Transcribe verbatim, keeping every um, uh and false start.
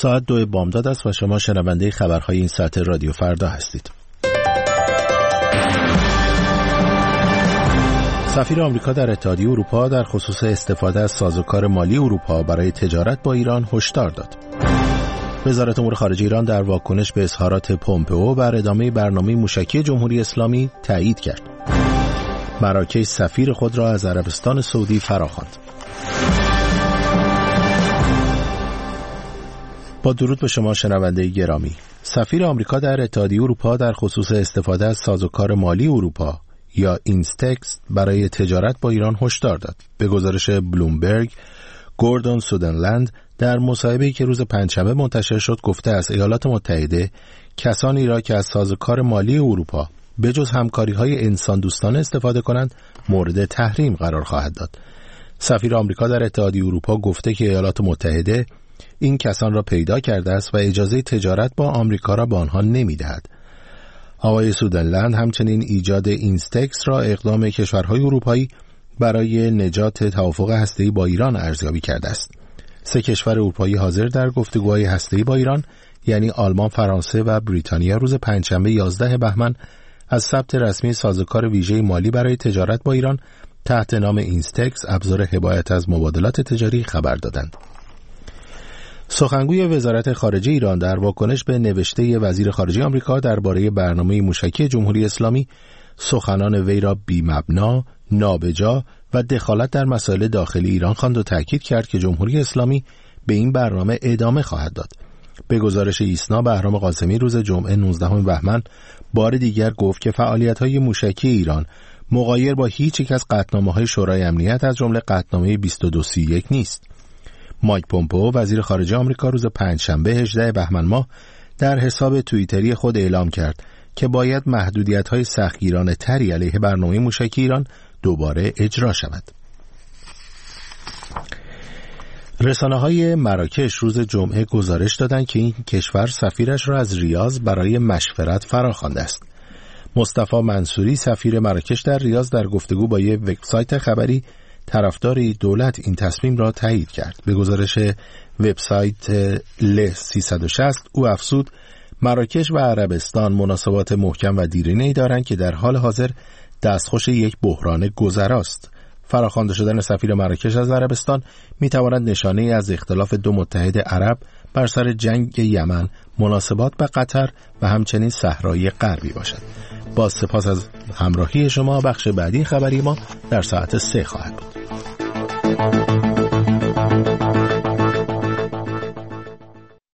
ساعت دو بامداد است و شما شنونده خبرهای این ساعت رادیو فردا هستید. سفیر آمریکا در اتحادیه اروپا در خصوص استفاده از سازوکار مالی اروپا برای تجارت با ایران هشدار داد. وزارت امور خارجه ایران در واکنش به اظهارات پومپئو بر ادامه برنامه موشکی جمهوری اسلامی تایید کرد. مراکش سفیر خود را از عربستان سعودی فراخواند. با درود به شما شنونده گرامی، سفیر آمریکا در اتحادیه اروپا در خصوص استفاده از سازوکار مالی اروپا یا اینستکس برای تجارت با ایران هشدار داد. به گزارش بلومبرگ، گوردون سودنلند در مصاحبه‌ای که روز پنجشنبه منتشر شد گفته است ایالات متحده کسانی را که از سازوکار مالی اروپا به جز همکاری‌های انسان دوستانه استفاده کنند مورد تحریم قرار خواهد داد. سفیر آمریکا در اتحادیه اروپا گفته که ایالات متحده این کسان را پیدا کرده است و اجازه تجارت با آمریکا را به آنها نمی‌دهد. آقای سودنلند همچنین ایجاد اینستکس را اقدام کشورهای اروپایی برای نجات توافق هسته‌ای با ایران ارزیابی کرده است. سه کشور اروپایی حاضر در گفتگوهای هسته‌ای با ایران یعنی آلمان، فرانسه و بریتانیا روز پنجشنبه یازده بهمن از ثبت رسمی سازوکار ویژه مالی برای تجارت با ایران تحت نام اینستکس ابزار حمایت از مبادلات تجاری خبر دادند. سخنگوی وزارت خارجه ایران در واکنش به نوشته وزیر خارجه آمریکا درباره برنامه موشکی جمهوری اسلامی سخنان وی را بی‌مبنا، نابجا و دخالت در مسائل داخلی ایران خواند و تاکید کرد که جمهوری اسلامی به این برنامه ادامه خواهد داد. به گزارش ایسنا، بهرام قاسمی روز جمعه نوزدهم بهمن بار دیگر گفت که فعالیت‌های موشکی ایران مغایر با هیچ یک از قطعنامه‌های شورای امنیت از جمله قطعنامه بیست و دو سی و یک نیست. مایک پومپئو وزیر خارجه آمریکا روز پنجشنبه هجدهم بهمن ماه در حساب توییتری خود اعلام کرد که باید محدودیت‌های سختگیرانه تری علیه برنامه موشکی ایران دوباره اجرا شود. رسانه‌های مراکش روز جمعه گزارش دادند که این کشور سفیرش را از ریاض برای مشورت فراخوانده است. مصطفی منصوری سفیر مراکش در ریاض در گفتگو با یک وبسایت خبری طرفدار دولت این تصمیم را تایید کرد. به گزارش وبسایت ل سیصد و شصت او افزود مراکش و عربستان مناسبات محکم و دیرینه‌ای دارند که در حال حاضر دستخوش یک بحران گذراست. فراخوانده شدن سفیر مراکش از عربستان می‌تواند نشانه‌ای از اختلاف دو متحد عرب بر سر جنگ یمن، مناسبات با قطر و همچنین صحرای غربی باشد. با سپاس از همراهی شما، بخش بعدی خبری ما در ساعت سه خواهد بود.